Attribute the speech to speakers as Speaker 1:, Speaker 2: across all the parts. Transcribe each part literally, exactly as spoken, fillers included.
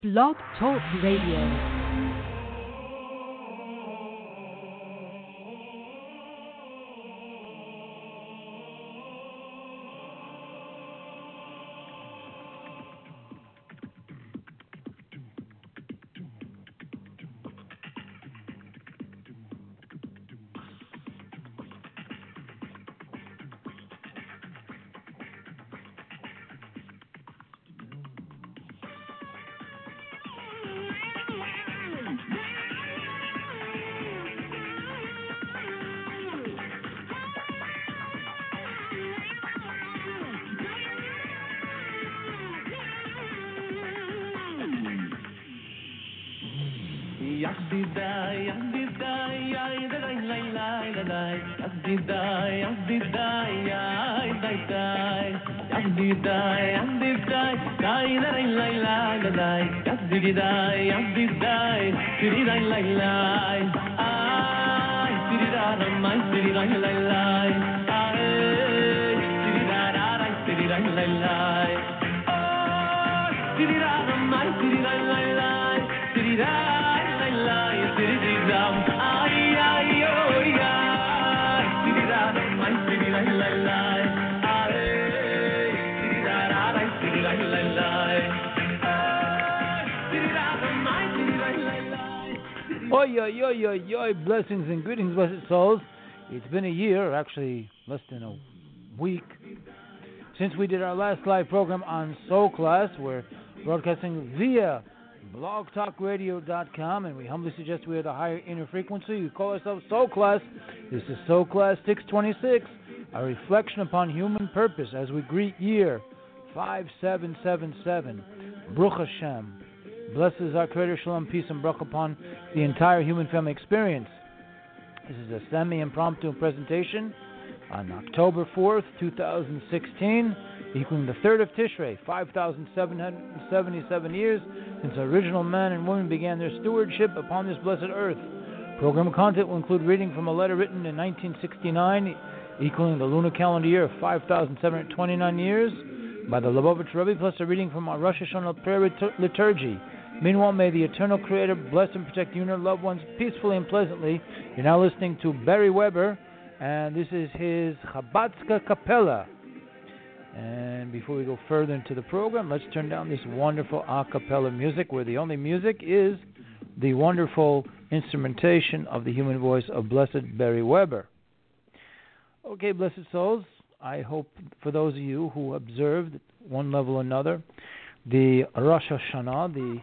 Speaker 1: Blog Talk Radio.
Speaker 2: Oi, oi, oi, oi, oi, blessings and greetings, blessed souls. It's been a year, actually less than a week, since we did our last live program on Soul Class. We're broadcasting via blog talk radio dot com, and we humbly suggest we are the higher inner frequency. We call ourselves Soul Class. This is Soul Class six twenty-six, a reflection upon human purpose as we greet year five seven seven seven. Baruch Hashem. Blesses our Creator, Shalom, peace, and Baruch upon the entire human family experience. This is a semi-impromptu presentation on October fourth, twenty sixteen, equaling the third of Tishrei, five thousand seven hundred seventy-seven years since original man and woman began their stewardship upon this blessed earth. Program content will include reading from a letter written in nineteen sixty-nine, equaling the lunar calendar year of five thousand seven hundred twenty-nine years, by the Lubavitch Rebbe, plus a reading from our Rosh Hashanah prayer liturgy. Meanwhile, may the eternal Creator bless and protect you and your loved ones peacefully and pleasantly. You're now listening to Barry Weber, and this is his Chabadska Capella. And before we go further into the program, let's turn down this wonderful a cappella music, where the only music is the wonderful instrumentation of the human voice of Blessed Barry Weber. Okay, blessed souls, I hope for those of you who observed at one level or another the Rosh Hashanah, the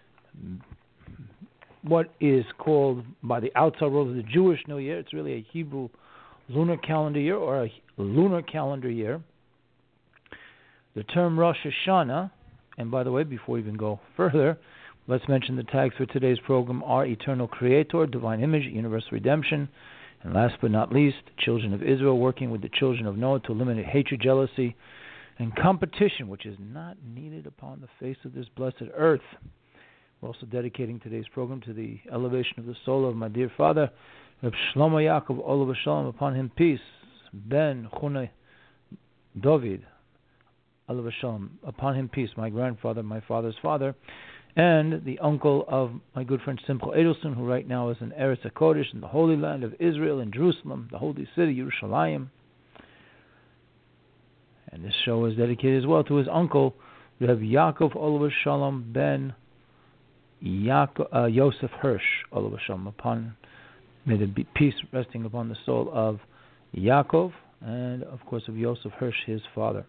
Speaker 2: what is called by the outside world the Jewish New Year. It's really a Hebrew lunar calendar year, or a lunar calendar year. The term Rosh Hashanah, and by the way, before we even go further, let's mention the tags for today's program are Eternal Creator, Divine Image, Universal Redemption, and last but not least, Children of Israel, working with the children of Noah to eliminate hatred, jealousy, and competition, which is not needed upon the face of this blessed earth. We're also dedicating today's program to the elevation of the soul of my dear father, Reb Shlomo Yaakov Olav Shalom, upon him peace, Ben Chune David Olav Shalom, upon him peace, my grandfather, my father's father, and the uncle of my good friend Simcha Edelson, who right now is in Eretz HaKodesh, in the Holy Land of Israel, in Jerusalem, the holy city, Yerushalayim. And this show is dedicated as well to his uncle, Reb Yaakov Olav Shalom Ben Yaakov, uh, Yosef Hirsch Olav Shalom. Upon may there be peace resting upon the soul of Yaakov, and of course of Yosef Hirsch, his father.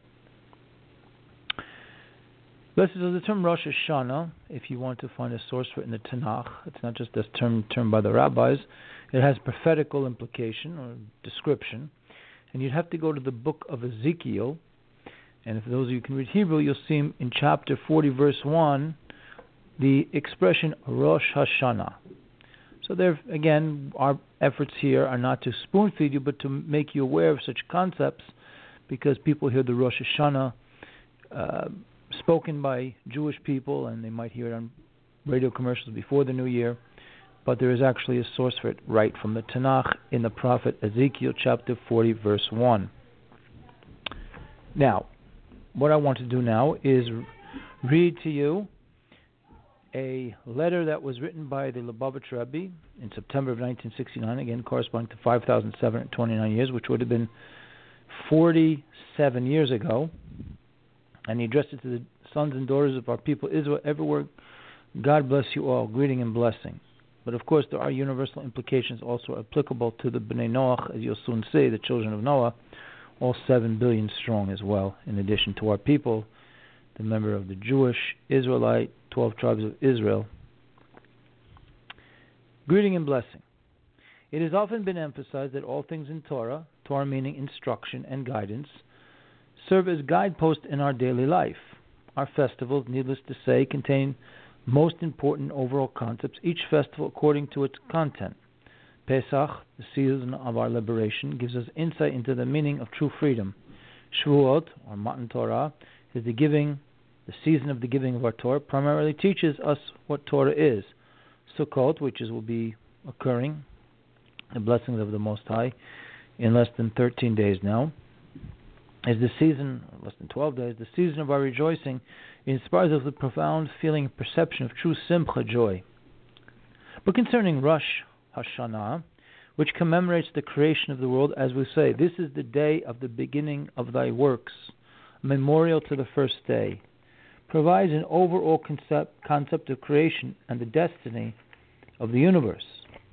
Speaker 2: Blessed is the term Rosh Hashanah. If you want to find a source for it in the Tanakh, it's not just a term termed by the rabbis. It has prophetical implication or description, and you'd have to go to the book of Ezekiel. And for those of you who can read Hebrew, you'll see in chapter forty, verse one, the expression Rosh Hashanah. So there, again, our efforts here are not to spoon feed you, but to make you aware of such concepts, because people hear the Rosh Hashanah uh, spoken by Jewish people, and they might hear it on radio commercials before the New Year. But there is actually a source for it right from the Tanakh in the prophet Ezekiel, chapter forty, verse one. Now, what I want to do now is read to you a letter that was written by the Lubavitch Rebbe in September of nineteen sixty-nine, again corresponding to five thousand seven hundred twenty-nine years, which would have been forty-seven years ago. And he addressed it to the sons and daughters of our people Israel everywhere. God bless you all, greeting and blessing. But of course there are universal implications also applicable to the Bnei Noach, as you'll soon see, the children of Noah, all seven billion strong as well, in addition to our people, the member of the Jewish, Israelite, twelve tribes of Israel. Greeting and blessing. It has often been emphasized that all things in Torah, Torah meaning instruction and guidance, serve as guideposts in our daily life. Our festivals, needless to say, contain most important overall concepts, each festival according to its content. Pesach, the season of our liberation, gives us insight into the meaning of true freedom. Shavuot, or Matan Torah, is the giving, the season of the giving of our Torah, primarily teaches us what Torah is. Sukkot, which is will be occurring, the blessings of the Most High, in less than thirteen days now, is the season, less than twelve days, the season of our rejoicing. It inspires us with profound feeling and perception of true simcha, joy. But concerning Rosh Hashanah, which commemorates the creation of the world, as we say, this is the day of the beginning of thy works, a memorial to the first day, provides an overall concept, concept of creation and the destiny of the universe.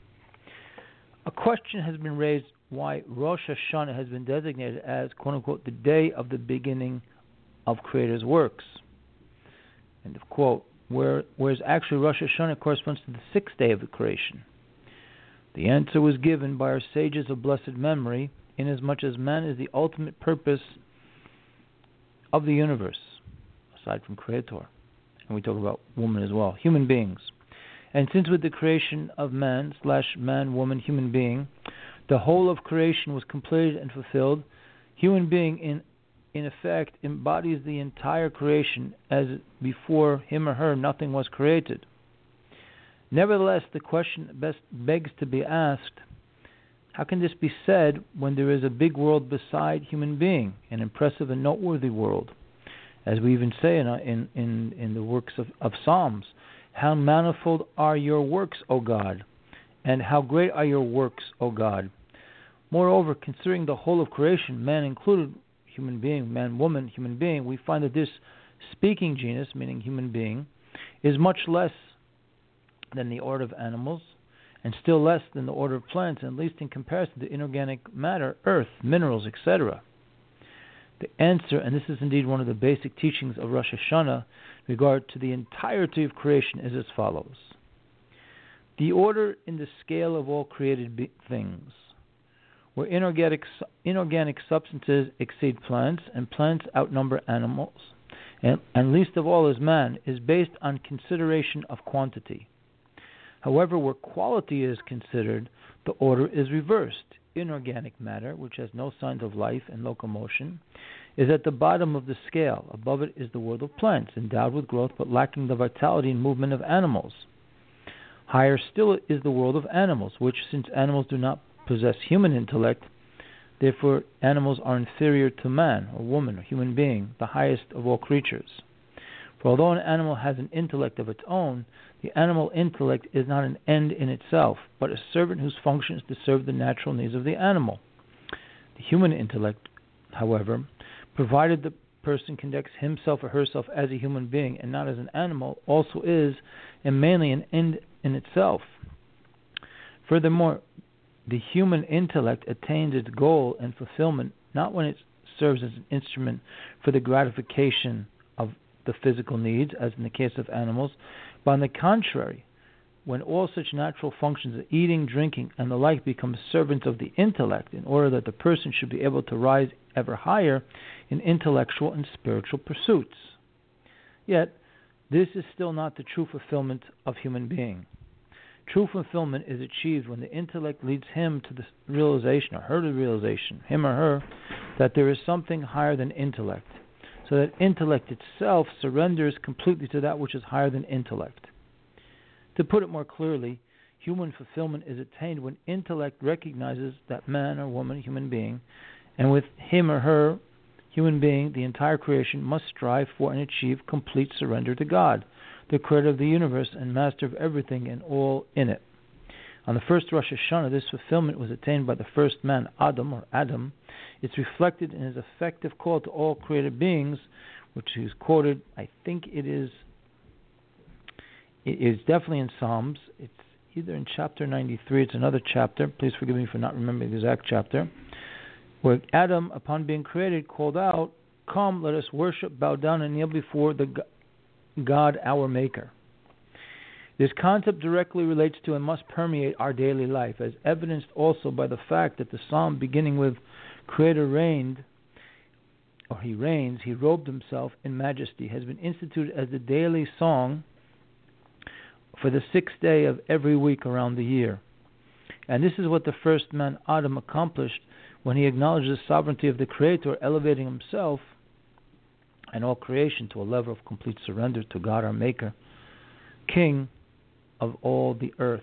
Speaker 2: A question has been raised why Rosh Hashanah has been designated as, quote-unquote, the day of the beginning of Creator's works. End of quote. Where, whereas actually Rosh Hashanah corresponds to the sixth day of the creation. The answer was given by our sages of blessed memory, inasmuch as man is the ultimate purpose of the universe, aside from Creator. And we talk about woman as well, human beings. And since with the creation of man, slash man, woman, human being, the whole of creation was completed and fulfilled, human being in in effect embodies the entire creation, as before him or her nothing was created. Nevertheless, the question best begs to be asked, how can this be said when there is a big world beside human being, an impressive and noteworthy world? As we even say in in, in, in the works of, of Psalms, how manifold are your works, O God, and how great are your works, O God. Moreover, considering the whole of creation, man included, human being, man, woman, human being, we find that this speaking genus, meaning human being, is much less than the order of animals, and still less than the order of plants, and at least in comparison to inorganic matter, earth, minerals, et cetera. The answer, and this is indeed one of the basic teachings of Rosh Hashanah in regard to the entirety of creation, is as follows. The order in the scale of all created be- things, where inorganic, inorganic substances exceed plants, and plants outnumber animals, and, and least of all is man, is based on consideration of quantity. However, where quality is considered, the order is reversed. Inorganic matter, which has no signs of life and locomotion, is at the bottom of the scale. Above it is the world of plants, endowed with growth but lacking the vitality and movement of animals. Higher still is the world of animals, which, since animals do not possess human intellect, therefore animals are inferior to man, or woman, or human being, the highest of all creatures. For although an animal has an intellect of its own, the animal intellect is not an end in itself, but a servant whose function is to serve the natural needs of the animal. The human intellect, however, provided the person conducts himself or herself as a human being and not as an animal, also is, and mainly, an end in itself. Furthermore, the human intellect attains its goal and fulfillment not when it serves as an instrument for the gratification of the physical needs, as in the case of animals, but on the contrary, when all such natural functions of eating, drinking, and the like become servants of the intellect, in order that the person should be able to rise ever higher in intellectual and spiritual pursuits. Yet, this is still not the true fulfillment of human being. True fulfillment is achieved when the intellect leads him to the realization, or her to the realization, him or her, that there is something higher than intellect, so that intellect itself surrenders completely to that which is higher than intellect. To put it more clearly, human fulfillment is attained when intellect recognizes that man or woman, human being, and with him or her, human being, the entire creation must strive for and achieve complete surrender to God, the creator of the universe and master of everything and all in it. On the first Rosh Hashanah, this fulfillment was attained by the first man, Adam, or Adam. It's reflected in his effective call to all created beings, which is quoted, I think it is, it is definitely in Psalms. It's either in chapter ninety-three, it's another chapter. Please forgive me for not remembering the exact chapter. Where Adam, upon being created, called out, "Come, let us worship, bow down, and kneel before the God, our Maker." This concept directly relates to and must permeate our daily life, as evidenced also by the fact that the psalm beginning with Creator reigned, or He reigns, He robed Himself in majesty, has been instituted as the daily song for the sixth day of every week around the year. And this is what the first man, Adam, accomplished when he acknowledged the sovereignty of the Creator, elevating himself and all creation to a level of complete surrender to God, our Maker, King of all the earth.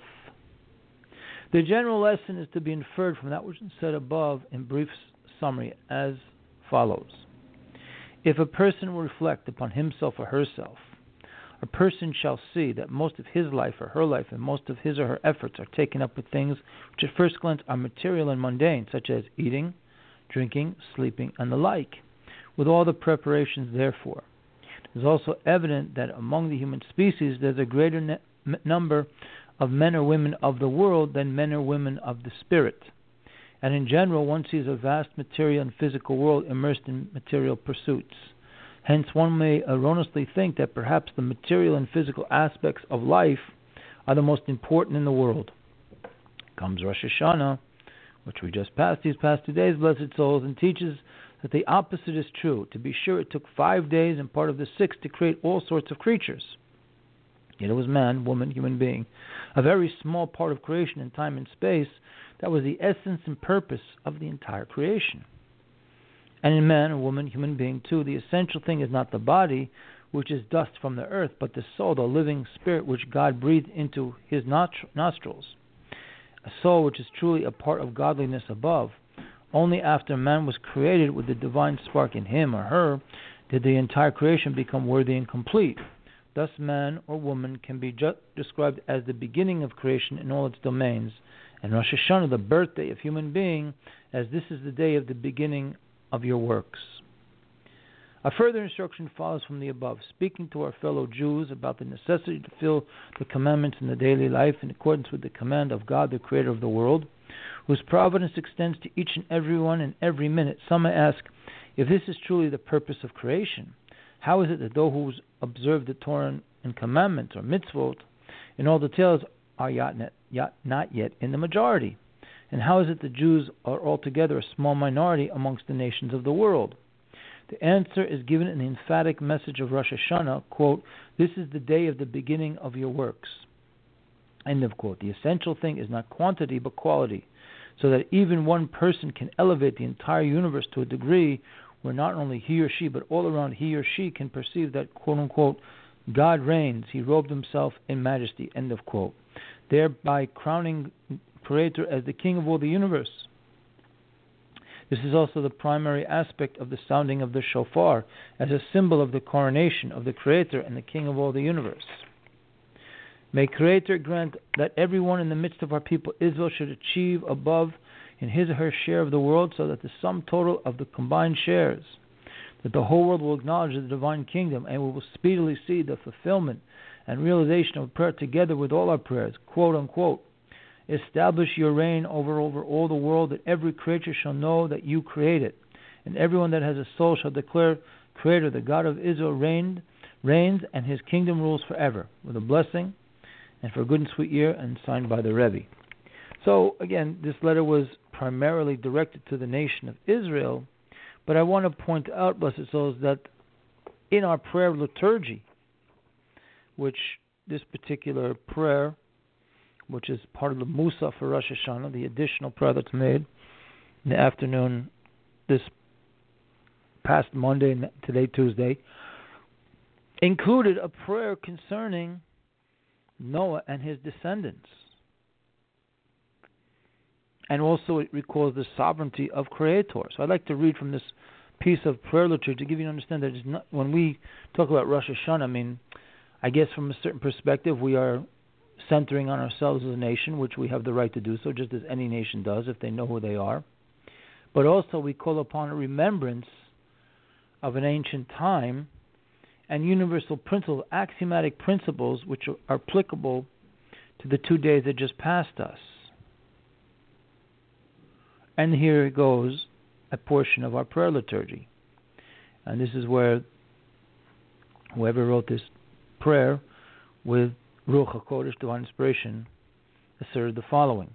Speaker 2: The general lesson is to be inferred from that which is said above in brief summary as follows. If a person will reflect upon himself or herself, a person shall see that most of his life or her life and most of his or her efforts are taken up with things which at first glance are material and mundane, such as eating, drinking, sleeping, and the like, with all the preparations therefore. It is also evident that among the human species there is a greater ne- number of men or women of the world than men or women of the spirit. And in general, one sees a vast material and physical world immersed in material pursuits. Hence, one may erroneously think that perhaps the material and physical aspects of life are the most important in the world. Comes Rosh Hashanah, which we just passed these past two days, blessed souls, and teaches that the opposite is true. To be sure, it took five days and part of the sixth to create all sorts of creatures. Yet it was man, woman, human being, a very small part of creation in time and space that was the essence and purpose of the entire creation. And in man, a woman, human being too, the essential thing is not the body, which is dust from the earth, but the soul, the living spirit which God breathed into his nostrils. A soul which is truly a part of godliness above. Only after man was created with the divine spark in him or her did the entire creation become worthy and complete. Thus man or woman can be ju- described as the beginning of creation in all its domains, and Rosh Hashanah, the birthday of human being, as this is the day of the beginning of your works. A further instruction follows from the above, speaking to our fellow Jews about the necessity to fulfill the commandments in the daily life in accordance with the command of God, the Creator of the world, whose providence extends to each and every one and every minute. Some may ask, if this is truly the purpose of creation, how is it that those who observe the Torah and commandments, or mitzvot, in all details, are not yet in the majority? And how is it the Jews are altogether a small minority amongst the nations of the world? The answer is given in the emphatic message of Rosh Hashanah, quote, "This is the day of the beginning of your works." End of quote. The essential thing is not quantity but quality, so that even one person can elevate the entire universe to a degree where not only he or she, but all around he or she can perceive that, quote-unquote, God reigns, he robed himself in majesty, end of quote, thereby crowning Creator as the King of all the universe. This is also the primary aspect of the sounding of the shofar, as a symbol of the coronation of the Creator and the King of all the universe. May Creator grant that everyone in the midst of our people Israel should achieve above in his or her share of the world, so that the sum total of the combined shares, that the whole world will acknowledge the divine kingdom, and we will speedily see the fulfillment and realization of prayer together with all our prayers, quote unquote. Establish your reign over, over all the world, that every creature shall know that you created, and everyone that has a soul shall declare, Creator, the God of Israel reigned, reigns, and his kingdom rules forever, with a blessing and for a good and sweet year, and signed by the Rebbe. So, again, this letter was primarily directed to the nation of Israel, but I want to point out, blessed souls, that in our prayer liturgy, which this particular prayer, which is part of the Musa for Rosh Hashanah, the additional prayer that's made in the afternoon this past Monday and today Tuesday, included a prayer concerning Noah and his descendants. And also it recalls the sovereignty of Creator. So I'd like to read from this piece of prayer literature to give you an understanding that it's not, when we talk about Rosh Hashanah, I mean, I guess from a certain perspective, we are centering on ourselves as a nation, which we have the right to do so, just as any nation does if they know who they are. But also we call upon a remembrance of an ancient time and universal principles, axiomatic principles, which are applicable to the two days that just passed us. And here it goes, a portion of our prayer liturgy. And this is where whoever wrote this prayer with Ruach HaKodesh, divine inspiration, asserted the following.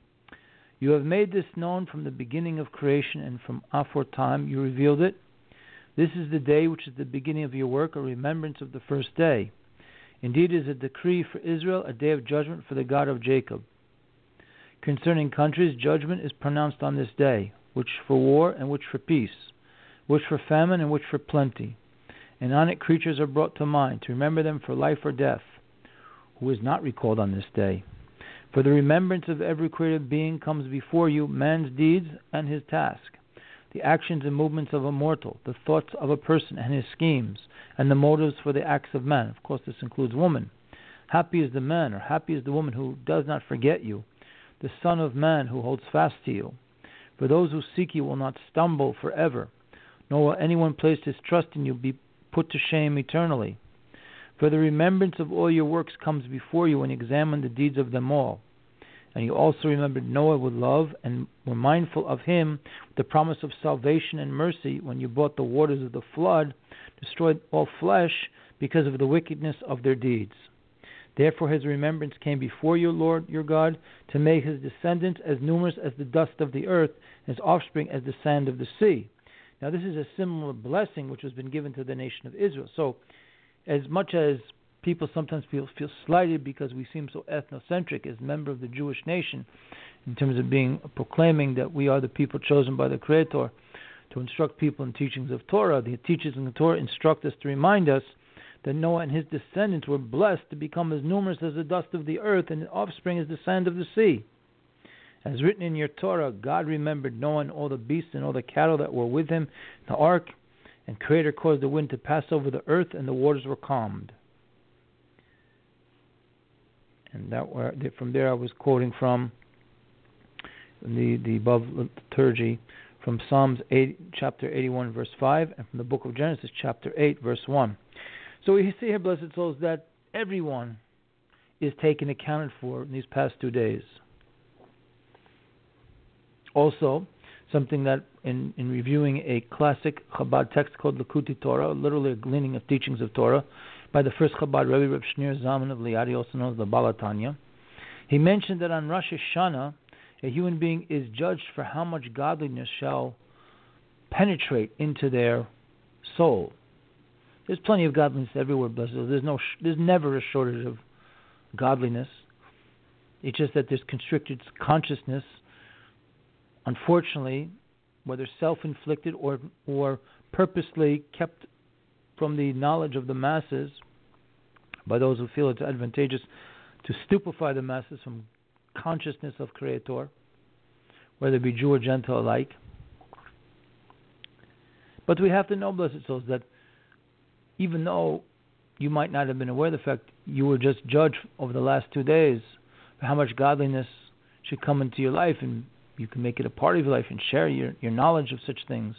Speaker 2: You have made this known from the beginning of creation, and from aforetime you revealed it. This is the day which is the beginning of your work, a remembrance of the first day. Indeed, it is a decree for Israel, a day of judgment for the God of Jacob. Concerning countries, judgment is pronounced on this day, which for war and which for peace, which for famine and which for plenty. And on it creatures are brought to mind, to remember them for life or death, who is not recalled on this day. For the remembrance of every created being comes before you, man's deeds and his task, the actions and movements of a mortal, the thoughts of a person and his schemes, and the motives for the acts of man. Of course, this includes woman. Happy is the man, or happy is the woman who does not forget you, the Son of Man who holds fast to you. For those who seek you will not stumble forever, nor will anyone place his trust in you be put to shame eternally. For the remembrance of all your works comes before you when you examine the deeds of them all. And you also remembered Noah with love, and were mindful of him with the promise of salvation and mercy when you brought the waters of the flood, destroyed all flesh because of the wickedness of their deeds. Therefore his remembrance came before you, Lord your God, to make his descendants as numerous as the dust of the earth, and his offspring as the sand of the sea. Now this is a similar blessing which has been given to the nation of Israel. So as much as people sometimes feel feel slighted because we seem so ethnocentric as a member of the Jewish nation, in terms of being proclaiming that we are the people chosen by the Creator to instruct people in teachings of Torah, the teachings of the Torah instruct us to remind us that Noah and his descendants were blessed to become as numerous as the dust of the earth, and his offspring as the sand of the sea. As written in your Torah, God remembered Noah and all the beasts and all the cattle that were with him in the ark, and Creator caused the wind to pass over the earth, and the waters were calmed. And that were, from there I was quoting from the, the above liturgy, from Psalms eight, chapter eighty-one, verse five, and from the book of Genesis, chapter eight, verse one. So we see here, blessed souls, that everyone is taken accounted for in these past two days. Also, something that in, in reviewing a classic Chabad text called Likutei Torah, literally a gleaning of teachings of Torah, by the first Chabad Rebbe, Reb Shneur Zalman of Liadi, also known as the Baal HaTanya, he mentioned that on Rosh Hashanah, a human being is judged for how much godliness shall penetrate into their soul. There's plenty of godliness everywhere, blessed. There's no, there's never a shortage of godliness. It's just that there's constricted consciousness, unfortunately, whether self-inflicted or or purposely kept from the knowledge of the masses by those who feel it's advantageous to stupefy the masses from consciousness of Creator, whether it be Jew or Gentile alike. But we have to know, blessed souls, that even though you might not have been aware of the fact you were just judged over the last two days for how much godliness should come into your life, and you can make it a part of your life and share your, your knowledge of such things,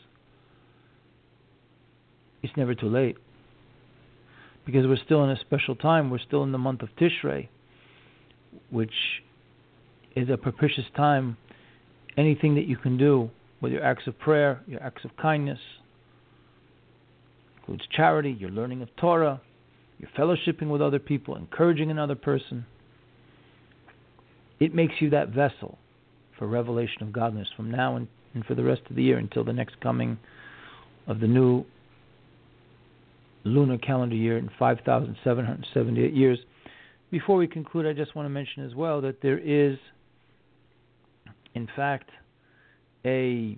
Speaker 2: it's never too late. Because we're still in a special time. We're still in the month of Tishrei, which is a propitious time. Anything that you can do with your acts of prayer, your acts of kindness, includes charity, your learning of Torah, your fellowshipping with other people, encouraging another person. It makes you that vessel for revelation of godliness from now and, and for the rest of the year until the next coming of the new lunar calendar year in five thousand seven hundred seventy-eight years. Before we conclude, I just want to mention as well that there is, in fact, a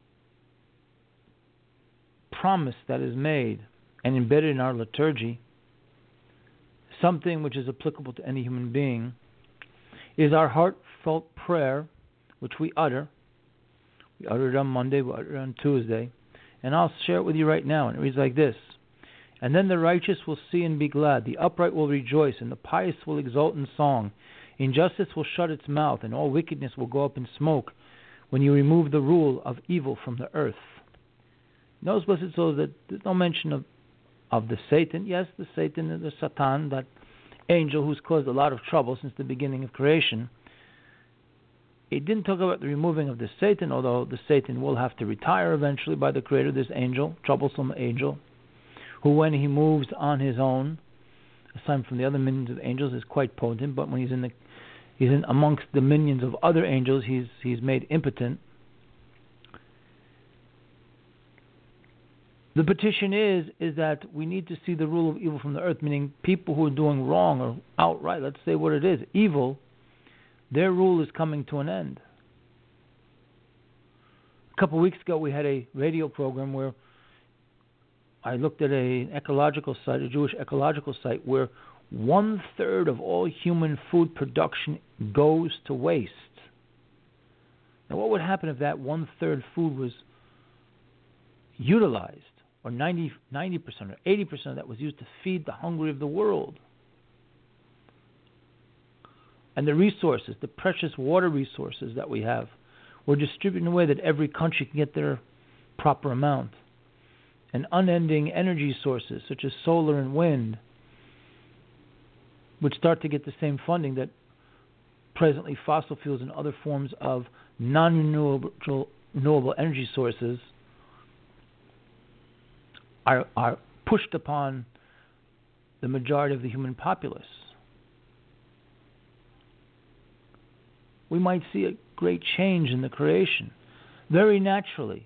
Speaker 2: promise that is made and embedded in our liturgy, something which is applicable to any human being, is our heartfelt prayer, which we utter. We utter it on Monday, we utter it on Tuesday, and I'll share it with you right now, and it reads like this. And then the righteous will see and be glad. The upright will rejoice, and the pious will exult in song. Injustice will shut its mouth, and all wickedness will go up in smoke when you remove the rule of evil from the earth. Notice, blessed souls, that there's no mention of, of the Satan. Yes, the Satan, the Satan, that angel who's caused a lot of trouble since the beginning of creation. It didn't talk about the removing of the Satan, although the Satan will have to retire eventually by the Creator, this angel, troublesome angel, who when he moves on his own, aside from the other minions of angels, is quite potent, but when he's in the he's in amongst the minions of other angels, he's he's made impotent. The petition is is that we need to see the rule of evil from the earth, meaning people who are doing wrong or outright, let's say what it is, evil, their rule is coming to an end. A couple of weeks ago, we had a radio program where I looked at an ecological site, a Jewish ecological site, where one third of all human food production goes to waste. Now, what would happen if that one third food was utilized, or ninety, ninety percent or eighty percent of that was used to feed the hungry of the world? And the resources, the precious water resources that we have, were distributed in a way that every country can get their proper amount. And unending energy sources, such as solar and wind, would start to get the same funding that presently fossil fuels and other forms of non-renewable renewable energy sources are, are pushed upon the majority of the human populace. We might see a great change in the creation, very naturally,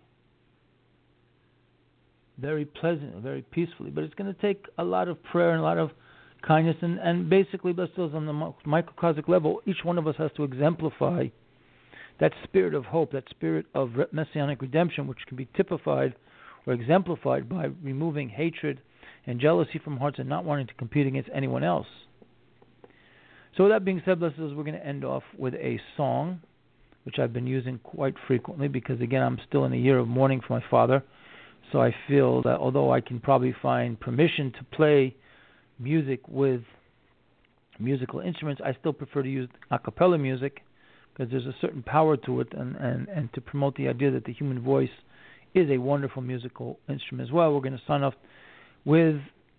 Speaker 2: very pleasantly, very peacefully. But it's going to take a lot of prayer and a lot of kindness. And, and basically, let's say on the microcosmic level, each one of us has to exemplify that spirit of hope, that spirit of messianic redemption, which can be typified or exemplified by removing hatred and jealousy from hearts and not wanting to compete against anyone else. So with that being said, blessed, we're going to end off with a song, which I've been using quite frequently because, again, I'm still in a year of mourning for my father. So I feel that although I can probably find permission to play music with musical instruments, I still prefer to use a cappella music because there's a certain power to it, and, and, and to promote the idea that the human voice is a wonderful musical instrument as well. We're going to sign off with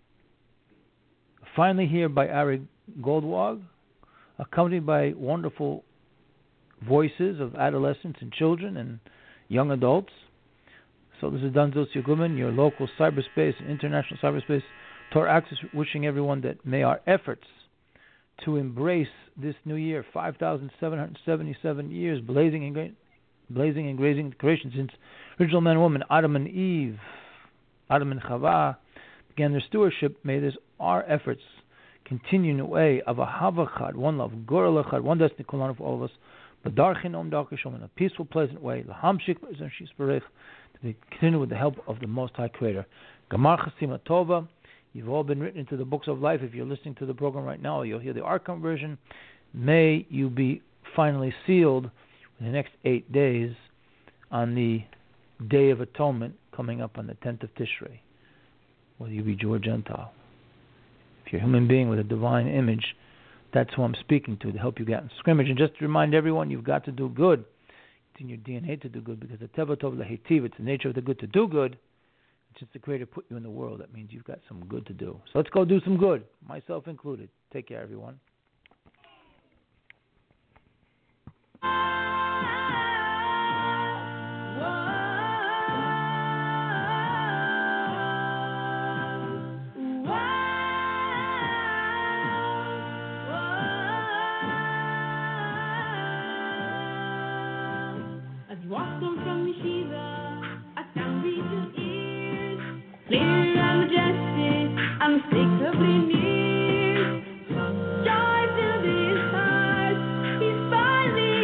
Speaker 2: Finally Here by Ari Goldwag, accompanied by wonderful voices of adolescents and children and young adults. So this is Dan Zilzio Goodman, your local cyberspace and international cyberspace Torah Access, wishing everyone that may our efforts to embrace this new year, five thousand seven hundred seventy-seven years, blazing and gra- blazing and grazing creation since original man and woman, Adam and Eve, Adam and Chava, began their stewardship. May this our efforts continue in a way of a Havachad, one love, Gorel Echad, one destiny, Kulan for all of us, B'darchin Om Darkishom, in a peaceful, pleasant way, Lahamshik Shis to continue with the help of the Most High Creator. Gamar Chasima Tova. You've all been written into the books of life. If you're listening to the program right now, you'll hear the archive version. May you be finally sealed in the next eight days on the Day of Atonement coming up on the tenth of Tishrei, whether you be Jew or Gentile. If you're a human being with a divine image, that's who I'm speaking to, to help you get in scrimmage. And just to remind everyone, you've got to do good. It's in your D N A to do good, because the Teva Tov Lehitiv, it's the nature of the good to do good. Since the Creator put you in the world, that means you've got some good to do. So let's go do some good, myself included. Take care, everyone.
Speaker 3: As you walk home from Yeshiva, I found regional ears, clear and majestic, unmistakably near. Joy filled his heart, he's finally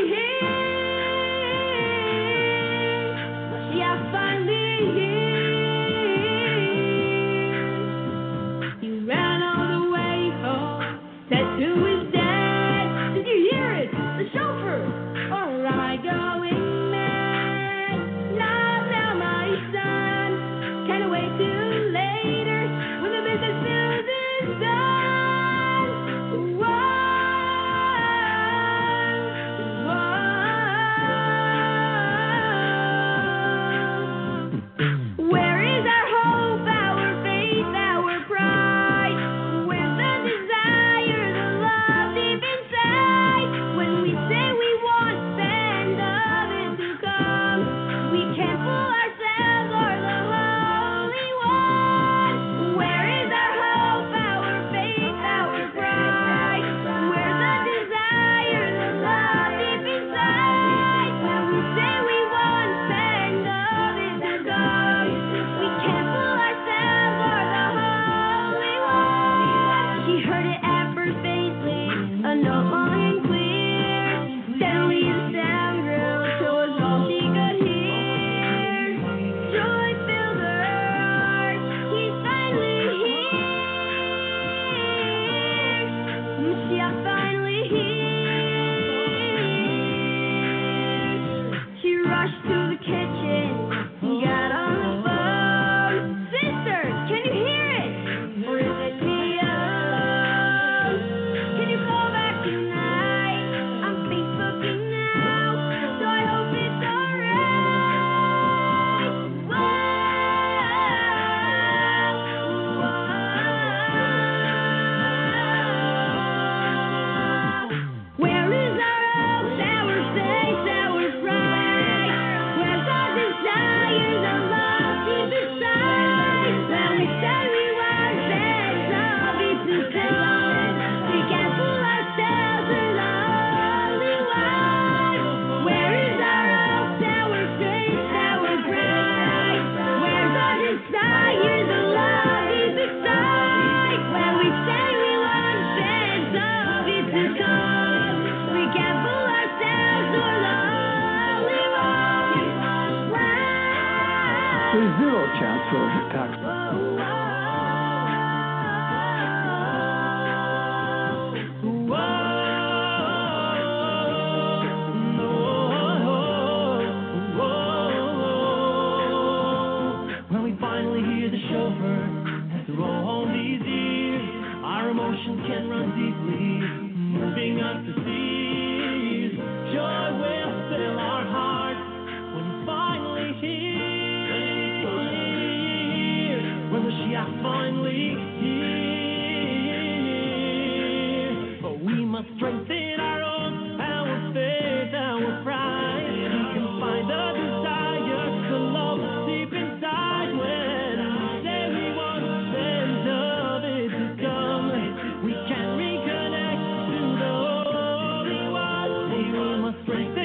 Speaker 3: here. Mashiach finally here. He ran all the way home, said to his dad, did you hear it? The chauffeur, or am I going? Can't wait till later when the
Speaker 4: Project Tax.
Speaker 5: When we finally hear the chauffeur after all these years, our emotions can run deeply, moving us to seas. Joy will fill our hearts when he's finally here. When the Shiach finally here. But we must strengthen our own, our faith, our pride. We can find the desire to love deep inside. When we say we want and of it to come, we can reconnect to the Holy One. We must strengthen